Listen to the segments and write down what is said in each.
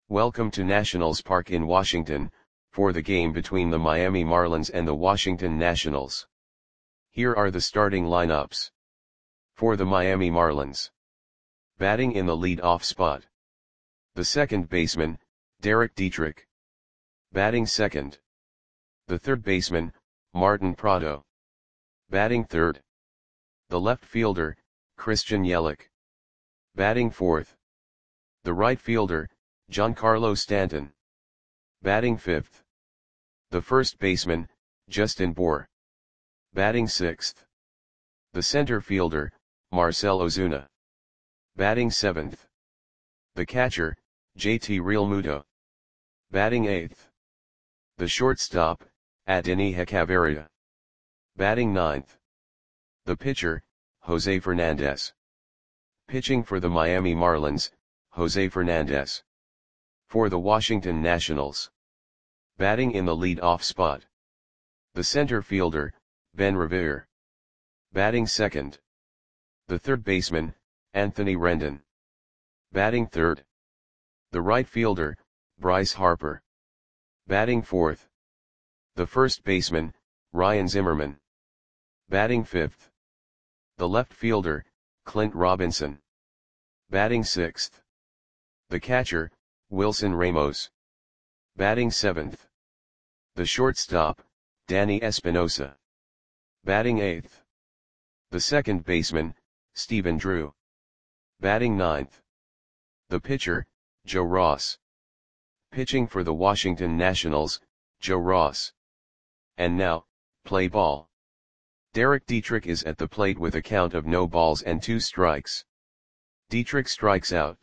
Welcome to Nationals Park in Washington, for the game between the Miami Marlins and the Washington Nationals. Here are the starting lineups. For the Miami Marlins. Batting in the lead-off spot. The second baseman, Derek Dietrich. Batting second. The third baseman, Martin Prado. Batting third. The left fielder, Christian Yelich. Batting fourth. The right fielder, Giancarlo Stanton. Batting fifth. The first baseman, Justin Bour. Batting sixth. The center fielder, Marcell Ozuna. Batting seventh. The catcher, JT Realmuto. Batting eighth. The shortstop, Adeiny Hechavarria. Batting ninth. The pitcher, Jose Fernandez. Pitching for the Miami Marlins, Jose Fernandez. For the Washington Nationals. Batting in the lead-off spot. The center fielder, Ben Revere. Batting second. The third baseman, Anthony Rendon. Batting third. The right fielder, Bryce Harper. Batting fourth. The first baseman, Ryan Zimmerman. Batting fifth. The left fielder, Clint Robinson. Batting sixth. The catcher, Wilson Ramos. Batting seventh. The shortstop, Danny Espinosa. Batting eighth. The second baseman, Stephen Drew. Batting ninth. The pitcher, Joe Ross. Pitching for the Washington Nationals, Joe Ross. And now, play ball. Derek Dietrich is at the plate with a count of no balls and 2 strikes. Dietrich strikes out.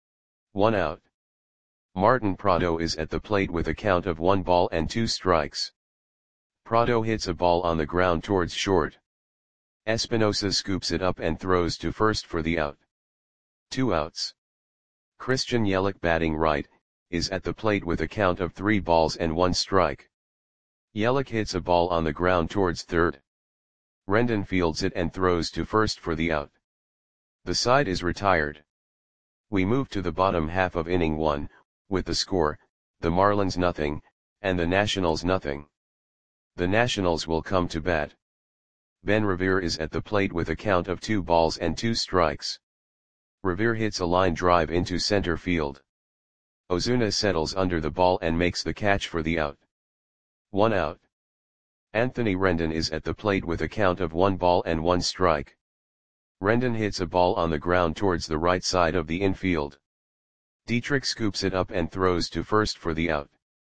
1 out. Martin Prado is at the plate with a count of 1 ball and 2 strikes. Prado hits a ball on the ground towards short. Espinosa scoops it up and throws to first for the out. 2 outs. Christian Yelich, batting right, is at the plate with a count of 3 balls and 1 strike. Yelich hits a ball on the ground towards third. Rendon fields it and throws to first for the out. The side is retired. We move to the bottom half of inning 1, with the score, the Marlins nothing, and the Nationals nothing. The Nationals will come to bat. Ben Revere is at the plate with a count of 2 balls and 2 strikes. Revere hits a line drive into center field. Ozuna settles under the ball and makes the catch for the out. 1 out. Anthony Rendon is at the plate with a count of 1 ball and 1 strike. Rendon hits a ball on the ground towards the right side of the infield. Dietrich scoops it up and throws to first for the out.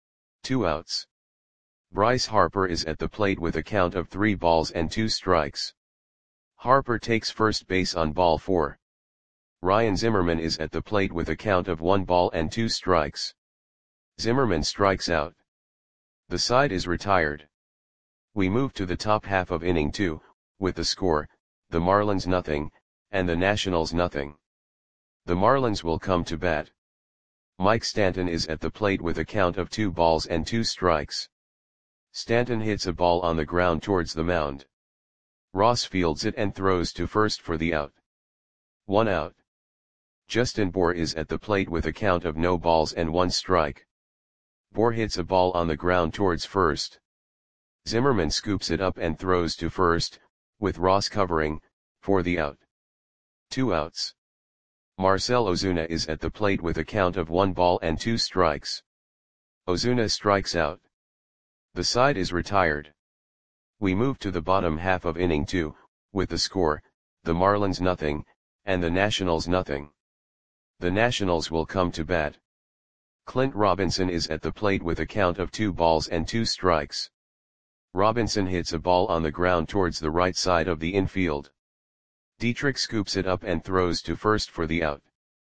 2 outs. Bryce Harper is at the plate with a count of 3 balls and 2 strikes. Harper takes first base on ball 4. Ryan Zimmerman is at the plate with a count of 1 ball and 2 strikes. Zimmerman strikes out. The side is retired. We move to the top half of inning 2, with the score, the Marlins nothing, and the Nationals nothing. The Marlins will come to bat. Mike Stanton is at the plate with a count of 2 balls and 2 strikes. Stanton hits a ball on the ground towards the mound. Ross fields it and throws to first for the out. 1 out. Justin Bour is at the plate with a count of no balls and 1 strike. Bour hits a ball on the ground towards first. Zimmerman scoops it up and throws to first, with Ross covering, for the out. 2 outs. Marcell Ozuna is at the plate with a count of 1 ball and 2 strikes. Ozuna strikes out. The side is retired. We move to the bottom half of inning 2, with the score, the Marlins nothing, and the Nationals nothing. The Nationals will come to bat. Clint Robinson is at the plate with a count of 2 balls and 2 strikes. Robinson hits a ball on the ground towards the right side of the infield. Dietrich scoops it up and throws to first for the out.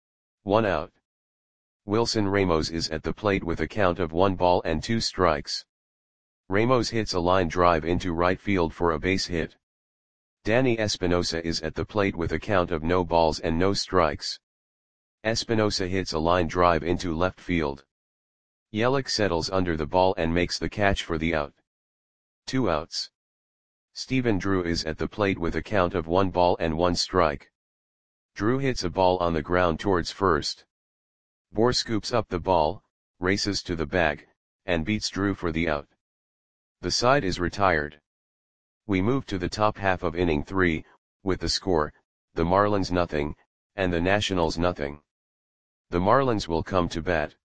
1 out. Wilson Ramos is at the plate with a count of 1 ball and 2 strikes. Ramos hits a line drive into right field for a base hit. Danny Espinosa is at the plate with a count of no balls and no strikes. Espinosa hits a line drive into left field. Yelich settles under the ball and makes the catch for the out. 2 outs. Stephen Drew is at the plate with a count of 1 ball and 1 strike. Drew hits a ball on the ground towards first. Boer scoops up the ball, races to the bag, and beats Drew for the out. The side is retired. We move to the top half of inning 3, with the score, the Marlins nothing, and the Nationals nothing. The Marlins will come to bat.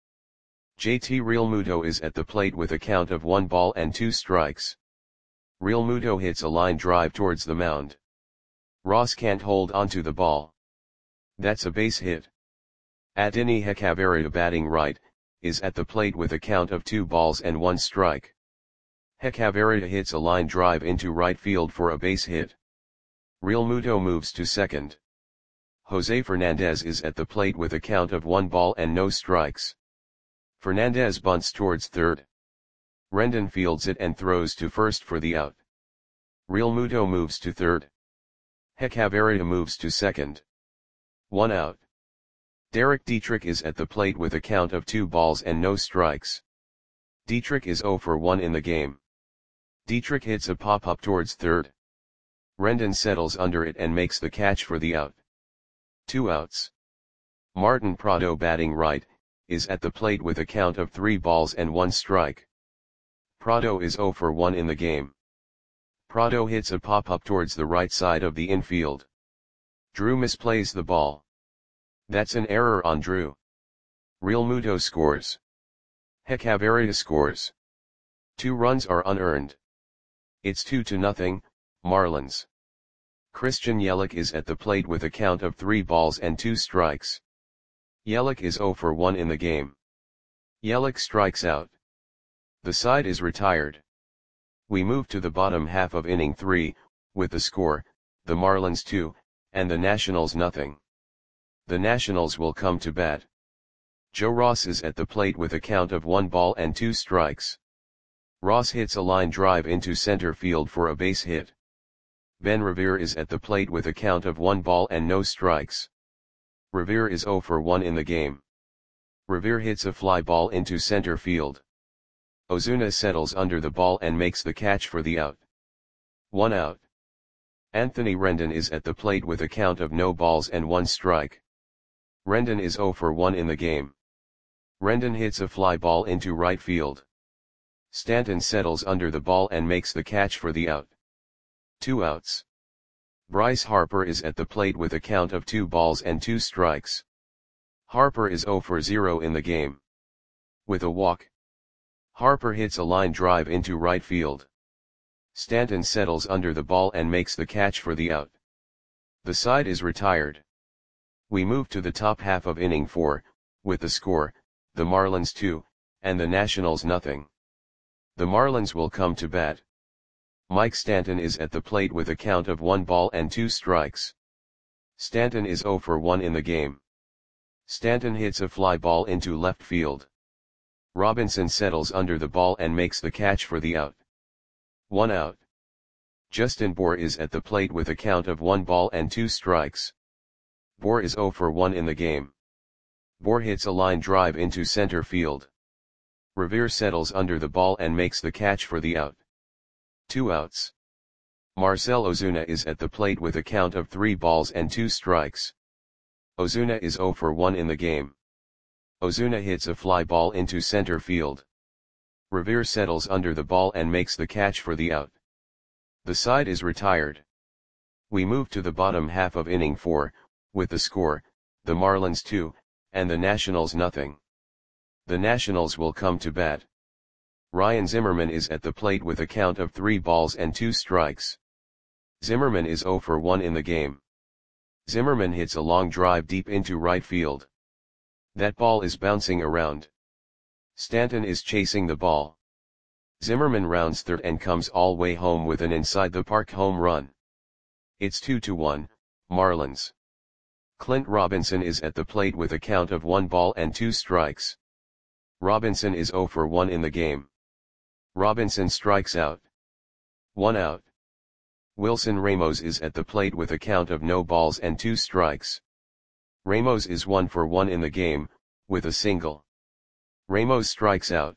JT Realmuto is at the plate with a count of 1 ball and 2 strikes. Realmuto hits a line drive towards the mound. Ross can't hold onto the ball. That's a base hit. Adeiny Hechavarria, batting right, is at the plate with a count of 2 balls and 1 strike. Hechavarria hits a line drive into right field for a base hit. Realmuto moves to second. Jose Fernandez is at the plate with a count of 1 ball and no strikes. Fernandez bunts towards third. Rendon fields it and throws to first for the out. Realmuto moves to third. Hechavarria moves to second. 1 out. Derek Dietrich is at the plate with a count of 2 balls and no strikes. Dietrich is 0 for 1 in the game. Dietrich hits a pop-up towards third. Rendon settles under it and makes the catch for the out. 2 outs. Martin Prado, batting right, is at the plate with a count of 3 balls and 1 strike. Prado is 0 for 1 in the game. Prado hits a pop-up towards the right side of the infield. Drew misplays the ball. That's an error on Drew. Realmuto scores. Hechavarria scores. 2 runs are unearned. It's 2-0, Marlins. Christian Yelich is at the plate with a count of 3 balls and 2 strikes. Yelich is 0 for 1 in the game. Yelich strikes out. The side is retired. We move to the bottom half of inning 3, with the score, the Marlins 2, and the Nationals nothing. The Nationals will come to bat. Joe Ross is at the plate with a count of 1 ball and 2 strikes. Ross hits a line drive into center field for a base hit. Ben Revere is at the plate with a count of 1 ball and no strikes. Revere is 0 for 1 in the game. Revere hits a fly ball into center field. Ozuna settles under the ball and makes the catch for the out. 1 out. Anthony Rendon is at the plate with a count of no balls and 1 strike. Rendon is 0 for 1 in the game. Rendon hits a fly ball into right field. Stanton settles under the ball and makes the catch for the out. 2 outs. Bryce Harper is at the plate with a count of 2 balls and 2 strikes. Harper is 0 for 0 in the game. With a walk. Harper hits a line drive into right field. Stanton settles under the ball and makes the catch for the out. The side is retired. We move to the top half of inning 4, with the score, the Marlins 2, and the Nationals nothing. The Marlins will come to bat. Mike Stanton is at the plate with a count of 1 ball and 2 strikes. Stanton is 0 for 1 in the game. Stanton hits a fly ball into left field. Robinson settles under the ball and makes the catch for the out. 1 out. Justin Bour is at the plate with a count of 1 ball and 2 strikes. Bour is 0 for 1 in the game. Bour hits a line drive into center field. Revere settles under the ball and makes the catch for the out. 2 outs. Marcell Ozuna is at the plate with a count of 3 balls and 2 strikes. Ozuna is 0 for 1 in the game. Ozuna hits a fly ball into center field. Revere settles under the ball and makes the catch for the out. The side is retired. We move to the bottom half of inning 4, with the score, the Marlins 2, and the Nationals nothing. The Nationals will come to bat. Ryan Zimmerman is at the plate with a count of 3 balls and 2 strikes. Zimmerman is 0 for 1 in the game. Zimmerman hits a long drive deep into right field. That ball is bouncing around. Stanton is chasing the ball. Zimmerman rounds third and comes all way home with an inside-the-park home run. It's 2-1, Marlins. Clint Robinson is at the plate with a count of 1 ball and 2 strikes. Robinson is 0 for 1 in the game. Robinson strikes out. 1 out. Wilson Ramos is at the plate with a count of no balls and 2 strikes. Ramos is 1 for 1 in the game, with a single. Ramos strikes out.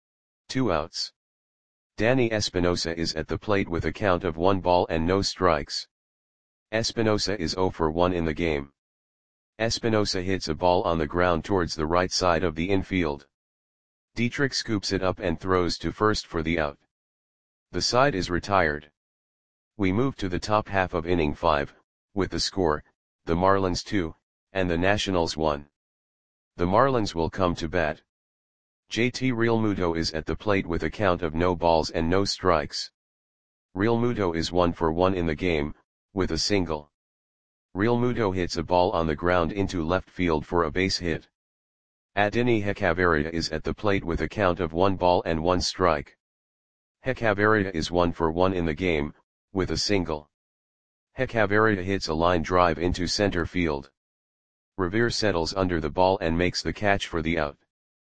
2 outs. Danny Espinosa is at the plate with a count of 1 ball and no strikes. Espinosa is 0 for 1 in the game. Espinosa hits a ball on the ground towards the right side of the infield. Dietrich scoops it up and throws to first for the out. The side is retired. We move to the top half of inning 5, with the score, the Marlins 2, and the Nationals 1. The Marlins will come to bat. JT Realmuto is at the plate with a count of no balls and no strikes. Realmuto is 1 for 1 in the game, with a single. Realmuto hits a ball on the ground into left field for a base hit. Adeiny Hechavarria is at the plate with a count of 1 ball and 1 strike. Hechavarria is 1 for 1 in the game, with a single. Hechavarria hits a line drive into center field. Revere settles under the ball and makes the catch for the out.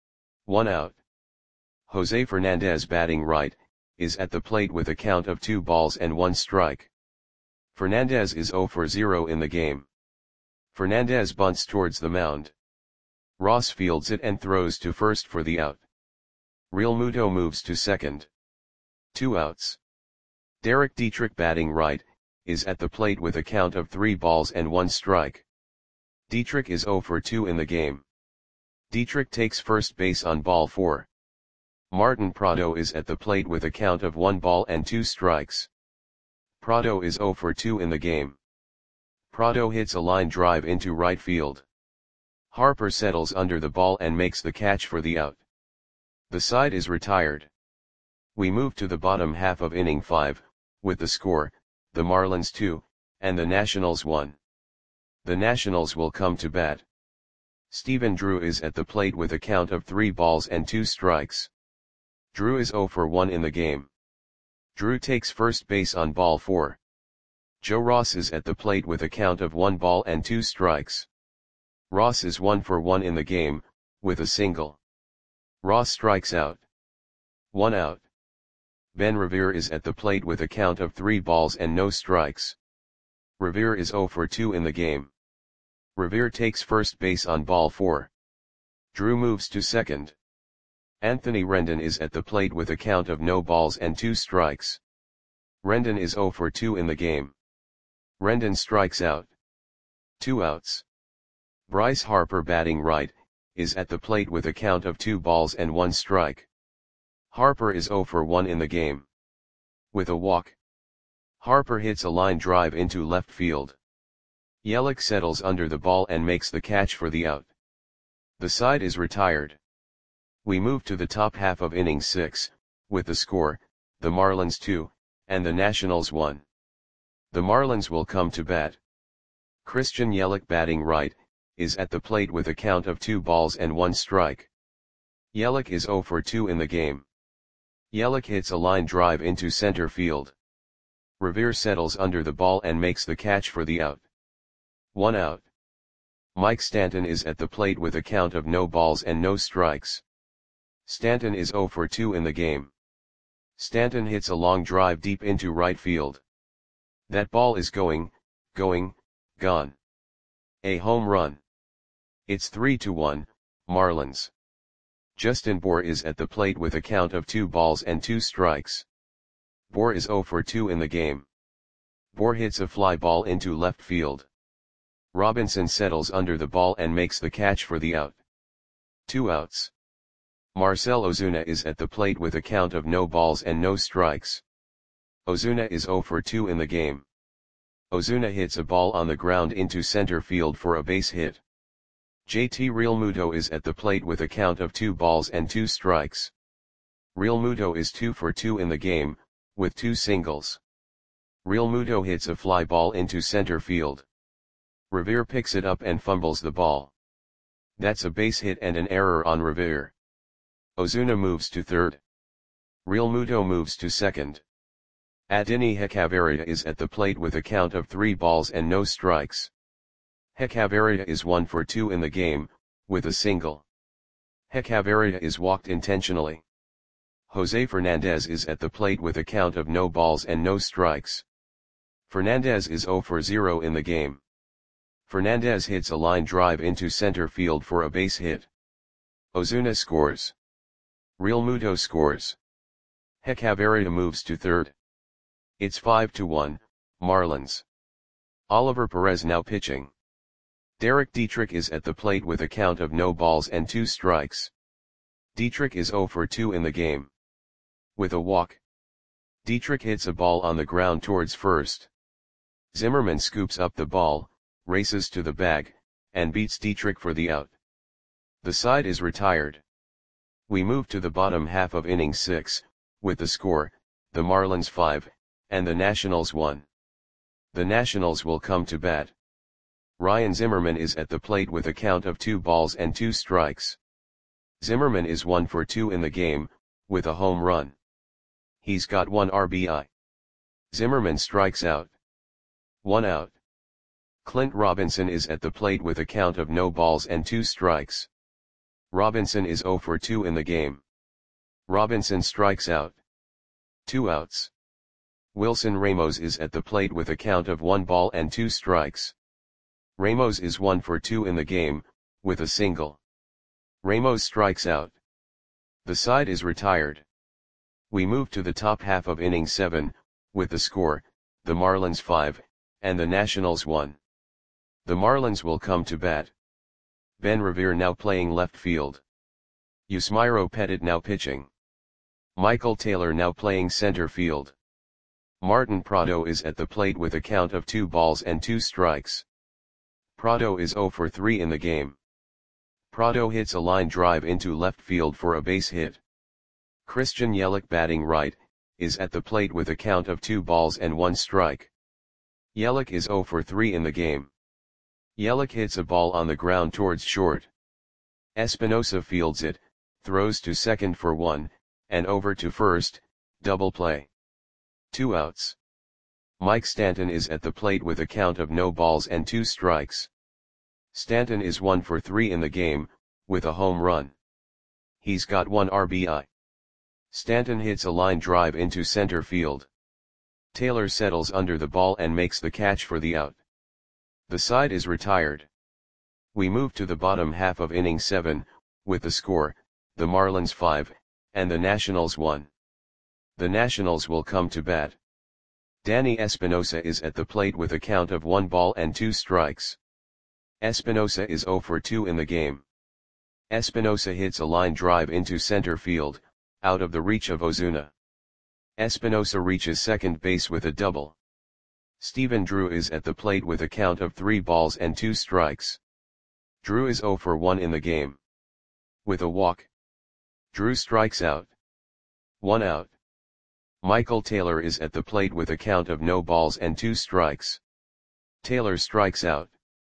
1 out. Jose Fernandez, batting right, is at the plate with a count of 2 balls and 1 strike. Fernandez is 0 for 0 in the game. Fernandez bunts towards the mound. Ross fields it and throws to first for the out. Realmuto moves to second. 2 outs. Derek Dietrich, batting right, is at the plate with a count of 3 balls and 1 strike. Dietrich is 0 for 2 in the game. Dietrich takes first base on ball 4. Martin Prado is at the plate with a count of 1 ball and 2 strikes. Prado is 0 for 2 in the game. Prado hits a line drive into right field. Harper settles under the ball and makes the catch for the out. The side is retired. We move to the bottom half of inning 5, with the score, the Marlins 2, and the Nationals 1. The Nationals will come to bat. Stephen Drew is at the plate with a count of 3 balls and 2 strikes. Drew is 0 for 1 in the game. Drew takes first base on ball 4. Joe Ross is at the plate with a count of 1 ball and 2 strikes. Ross is 1 for 1 in the game, with a single. Ross strikes out. 1 out. Ben Revere is at the plate with a count of 3 balls and no strikes. Revere is 0 for 2 in the game. Revere takes first base on ball 4. Drew moves to second. Anthony Rendon is at the plate with a count of no balls and 2 strikes. Rendon is 0 for 2 in the game. Rendon strikes out. 2 outs. Bryce Harper, batting right, is at the plate with a count of 2 balls and 1 strike. Harper is 0 for 1 in the game. With a walk. Harper hits a line drive into left field. Yelich settles under the ball and makes the catch for the out. The side is retired. We move to the top half of inning 6, with the score, the Marlins 2, and the Nationals 1. The Marlins will come to bat. Christian Yelich, batting right, is at the plate with a count of 2 balls and 1 strike. Yelich is 0 for 2 in the game. Yelich hits a line drive into center field. Revere settles under the ball and makes the catch for the out. 1 out. Mike Stanton is at the plate with a count of no balls and no strikes. Stanton is 0 for 2 in the game. Stanton hits a long drive deep into right field. That ball is gone. A home run. It's 3-1, Marlins. Justin Bour is at the plate with a count of 2 balls and 2 strikes. Bour is 0 for 2 in the game. Bour hits a fly ball into left field. Robinson settles under the ball and makes the catch for the out. 2 outs. Marcell Ozuna is at the plate with a count of no balls and no strikes. Ozuna is 0 for 2 in the game. Ozuna hits a ball on the ground into center field for a base hit. JT Realmuto is at the plate with a count of 2 balls and 2 strikes. Realmuto is 2 for 2 in the game, with 2 singles. Realmuto hits a fly ball into center field. Revere picks it up and fumbles the ball. That's a base hit and an error on Revere. Ozuna moves to third. Realmuto moves to second. Adeiny Hechavarria is at the plate with a count of 3 balls and no strikes. Hechavarria is 1 for 2 in the game, with a single. Hechavarria is walked intentionally. Jose Fernandez is at the plate with a count of no balls and no strikes. Fernandez is 0 for 0 in the game. Fernandez hits a line drive into center field for a base hit. Ozuna scores. Realmuto scores. Hechavarria moves to third. It's 5-1, Marlins. Oliver Perez now pitching. Derek Dietrich is at the plate with a count of no balls and 2 strikes. Dietrich is 0 for 2 in the game. With a walk, Dietrich hits a ball on the ground towards first. Zimmerman scoops up the ball, races to the bag, and beats Dietrich for the out. The side is retired. We move to the bottom half of inning 6, with the score, the Marlins 5, and the Nationals 1. The Nationals will come to bat. Ryan Zimmerman is at the plate with a count of 2 balls and 2 strikes. Zimmerman is 1 for 2 in the game, with a home run. He's got 1 RBI. Zimmerman strikes out. 1 out. Clint Robinson is at the plate with a count of no balls and 2 strikes. Robinson is 0 for 2 in the game. Robinson strikes out. 2 outs. Wilson Ramos is at the plate with a count of 1 ball and 2 strikes. Ramos is 1 for 2 in the game, with a single. Ramos strikes out. The side is retired. We move to the top half of inning 7, with the score, the Marlins 5, and the Nationals 1. The Marlins will come to bat. Ben Revere now playing left field. Yusmeiro Petit now pitching. Michael Taylor now playing center field. Martin Prado is at the plate with a count of 2 balls and 2 strikes. Prado is 0 for 3 in the game. Prado hits a line drive into left field for a base hit. Christian Yelich batting right, is at the plate with a count of 2 balls and 1 strike. Yelich is 0 for 3 in the game. Yelich hits a ball on the ground towards short. Espinosa fields it, throws to second for 1, and over to first, double play. 2 outs. Mike Stanton is at the plate with a count of no balls and 2 strikes. Stanton is 1 for 3 in the game, with a home run. He's got 1 RBI. Stanton hits a line drive into center field. Taylor settles under the ball and makes the catch for the out. The side is retired. We move to the bottom half of inning 7, with the score, the Marlins 5, and the Nationals 1. The Nationals will come to bat. Danny Espinosa is at the plate with a count of 1 ball and 2 strikes. Espinosa is 0 for 2 in the game. Espinosa hits a line drive into center field, out of the reach of Ozuna. Espinosa reaches second base with a double. Stephen Drew is at the plate with a count of 3 balls and 2 strikes. Drew is 0 for 1 in the game. With a walk, Drew strikes out. 1 out. Michael Taylor is at the plate with a count of no balls and 2 strikes. Taylor strikes out.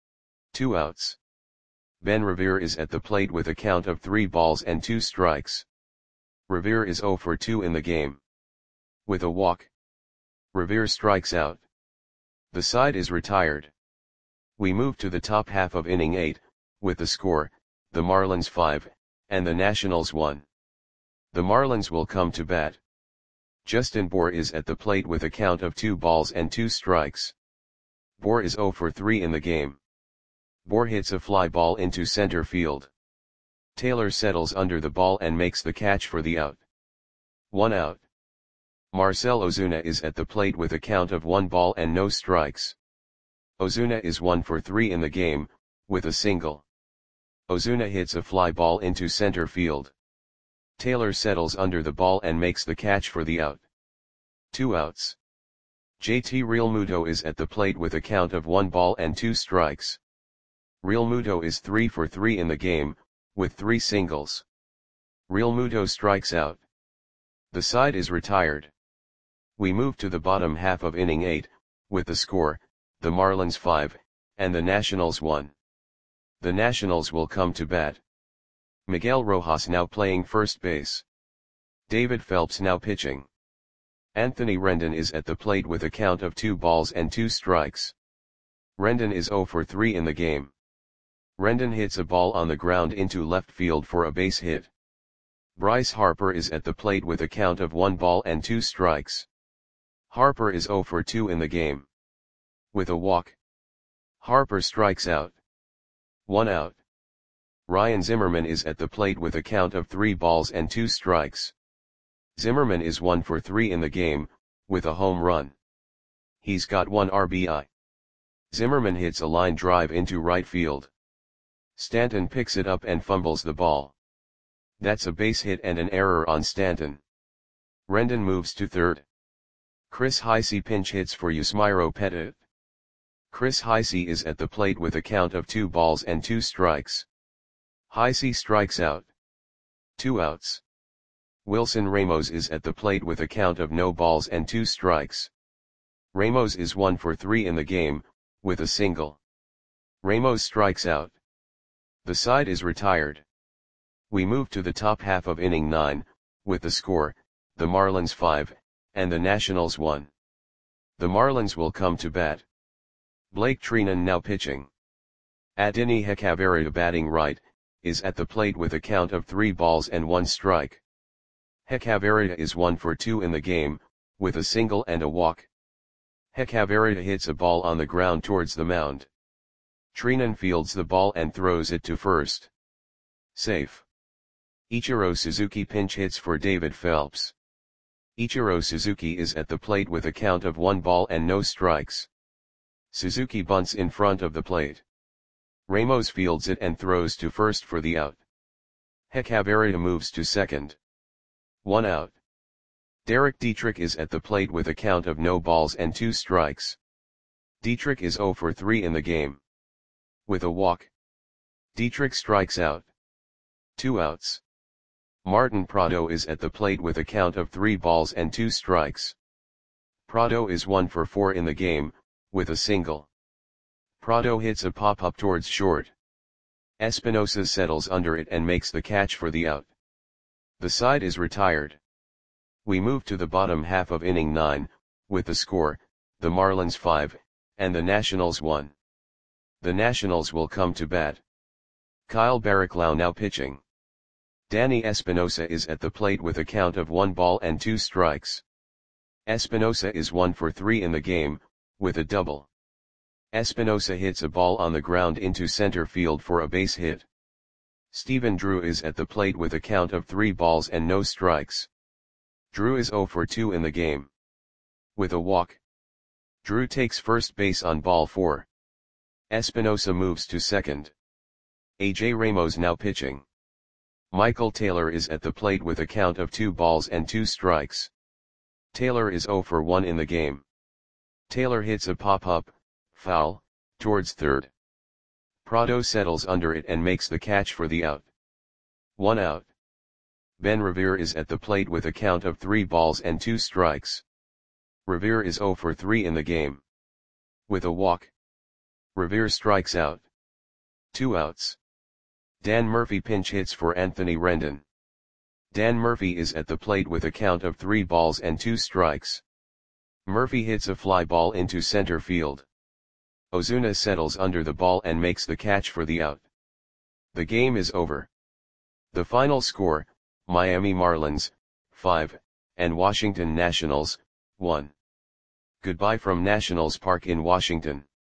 2 outs. Ben Revere is at the plate with a count of 3 balls and 2 strikes. Revere is 0 for 2 in the game. With a walk, Revere strikes out. The side is retired. We move to the top half of inning 8, with the score, the Marlins 5, and the Nationals 1. The Marlins will come to bat. Justin Bour is at the plate with a count of 2 balls and 2 strikes. Bour is 0 for 3 in the game. Bour hits a fly ball into center field. Taylor settles under the ball and makes the catch for the out. 1 out. Marcell Ozuna is at the plate with a count of 1 ball and no strikes. Ozuna is 1 for 3 in the game, with a single. Ozuna hits a fly ball into center field. Taylor settles under the ball and makes the catch for the out. 2 outs. JT Realmuto is at the plate with a count of 1 ball and 2 strikes. Realmuto is 3 for 3 in the game, with 3 singles. Realmuto strikes out. The side is retired. We move to the bottom half of inning 8, with the score, the Marlins 5, and the Nationals 1. The Nationals will come to bat. Miguel Rojas now playing first base. David Phelps now pitching. Anthony Rendon is at the plate with a count of 2 balls and 2 strikes. Rendon is 0 for 3 in the game. Rendon hits a ball on the ground into left field for a base hit. Bryce Harper is at the plate with a count of 1 ball and 2 strikes. Harper is 0 for 2 in the game. With a walk, Harper strikes out. 1 out. Ryan Zimmerman is at the plate with a count of 3 balls and 2 strikes. Zimmerman is 1 for 3 in the game, with a home run. He's got 1 RBI. Zimmerman hits a line drive into right field. Stanton picks it up and fumbles the ball. That's a base hit and an error on Stanton. Rendon moves to third. Chris Heisey pinch hits for Yusmeiro Petit. Chris Heisey is at the plate with a count of 2 balls and 2 strikes. Heisey strikes out. 2 outs. Wilson Ramos is at the plate with a count of no balls and 2 strikes. Ramos is 1 for 3 in the game, with a single. Ramos strikes out. The side is retired. We move to the top half of inning 9, with the score, the Marlins 5, and the Nationals 1. The Marlins will come to bat. Blake Treinen now pitching. Adeiny Hechavarria batting right, is at the plate with a count of 3 balls and 1 strike. Hechavarria is 1 for 2 in the game, with a single and a walk. Hechavarria hits a ball on the ground towards the mound. Treinen fields the ball and throws it to first. Safe. Ichiro Suzuki pinch hits for David Phelps. Ichiro Suzuki is at the plate with a count of 1 ball and no strikes. Suzuki bunts in front of the plate. Ramos fields it and throws to first for the out. Hechavarria moves to second. 1 out. Derek Dietrich is at the plate with a count of no balls and 2 strikes. Dietrich is 0 for 3 in the game. With a walk. Dietrich strikes out. 2 outs. Martin Prado is at the plate with a count of 3 balls and 2 strikes. Prado is 1 for 4 in the game, with a single. Prado hits a pop-up towards short. Espinosa settles under it and makes the catch for the out. The side is retired. We move to the bottom half of inning 9, with the score, the Marlins 5, and the Nationals 1. The Nationals will come to bat. Kyle Barraclough now pitching. Danny Espinosa is at the plate with a count of 1 ball and 2 strikes. Espinosa is 1 for 3 in the game, with a double. Espinosa hits a ball on the ground into center field for a base hit. Stephen Drew is at the plate with a count of 3 balls and no strikes. Drew is 0 for 2 in the game. With a walk. Drew takes first base on ball 4. Espinosa moves to second. AJ Ramos now pitching. Michael Taylor is at the plate with a count of 2 balls and 2 strikes. Taylor is 0 for 1 in the game. Taylor hits a pop-up, foul, towards third. Prado settles under it and makes the catch for the out. 1 out. Ben Revere is at the plate with a count of 3 balls and 2 strikes. Revere is 0 for 3 in the game. With a walk. Revere strikes out. 2 outs. Dan Murphy pinch hits for Anthony Rendon. Dan Murphy is at the plate with a count of 3 balls and 2 strikes. Murphy hits a fly ball into center field. Ozuna settles under the ball and makes the catch for the out. The game is over. The final score, Miami Marlins, 5, and Washington Nationals, 1. Goodbye from Nationals Park in Washington.